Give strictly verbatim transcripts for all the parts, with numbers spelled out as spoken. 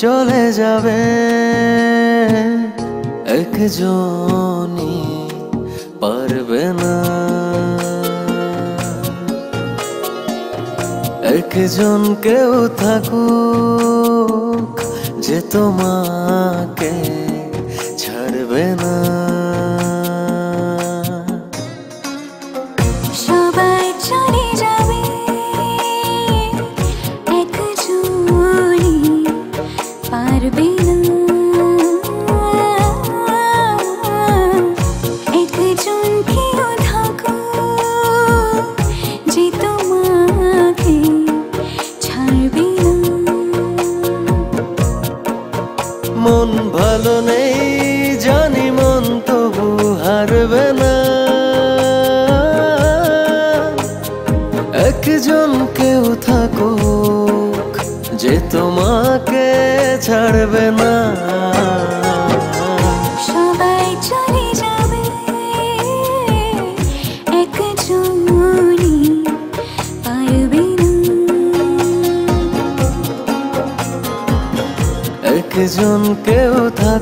চলে যাবে একজনই পারবে না। একজন কেউ থাকুক যে তোমাকে ছাড়বে না। সবাই চলে যাবে একজনই পারবে না। একজন কেউ থাকুক যে তোমাকে ছাড়বে না। মন ভালো নেই জানি, মন তবু হারবে না। একজন কেউ থাকুক যে তোমাকে ছাড়বে না। সবাই চলে যাবে একজনই পারবে না। একজন কেউ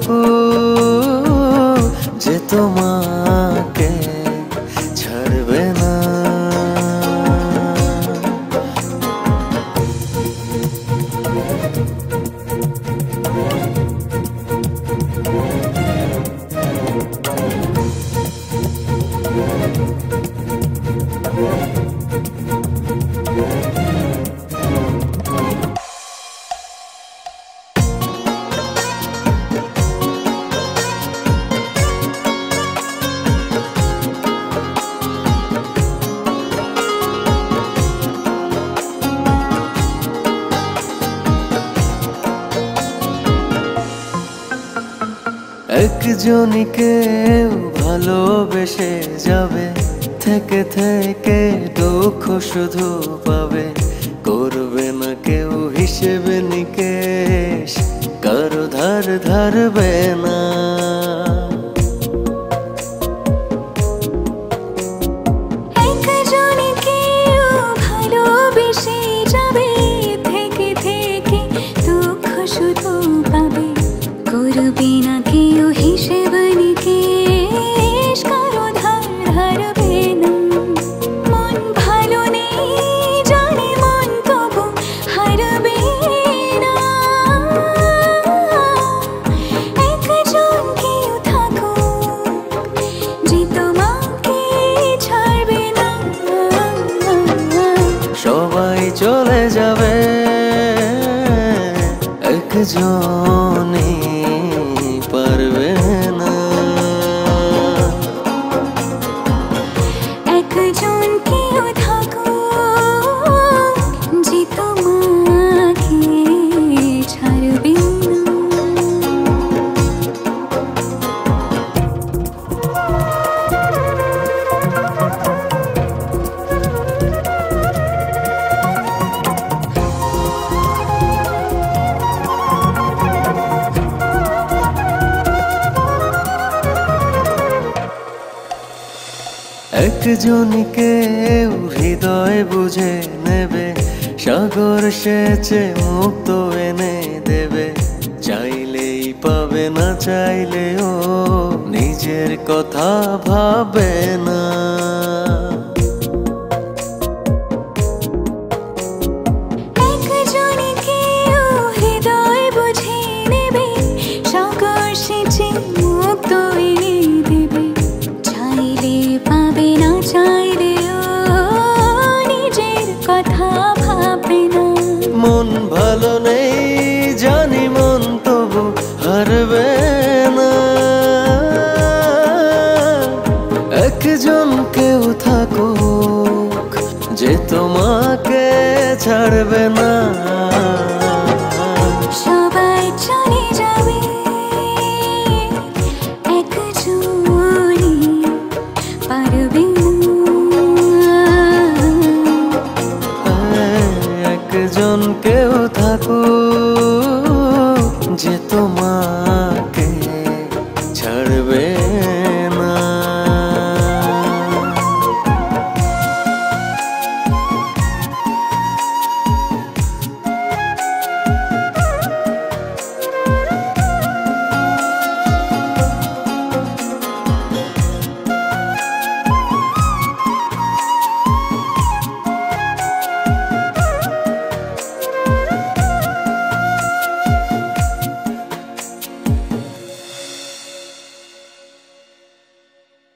থাকুক যে তোমাকে ছাড়বে না। একজনই কেউ ভালোবেসে যাবে, থেকে থেকে দুঃখ শুধু পাবে। করবে না কেউ হিসেবে নিকেশ, কারো ধার ধারবে না। একজনই কেউ ভালোবেসে যাবে, থেকে থেকে দুঃখ শুধু পাবে। করবে না কেউ হিসেব নিকেশ, কারো ধার ধারবে না। মন ভালো নেই জানি, মন তবু হারবে না। একজন কেউ থাকুক যে তোমাকে ছাড়বে না। সবাই চলে যাবে একজনই পারবে না। একজন কেউ থাকুক যে তোমাকে ছাড়বে না। একজনই কেউ হৃদয় বুঝে নেবে, সাগর সেচে মুক্ত এনে দেবে। চাইলেই পাবে না, চাইলেও নিজের কথা ভাবে না। একজনই কেউ হৃদয় বুঝে নেবে, সাগর সেচে মুক্ত এনে দেবে। চাইলে পাবে না, চাইলেও নিজের কথা ভাবে না। মন ভালো নেই জানি, মন তবু হারবে না। একজন কেউ থাকুক যে তোমাকে ছাড়বে না।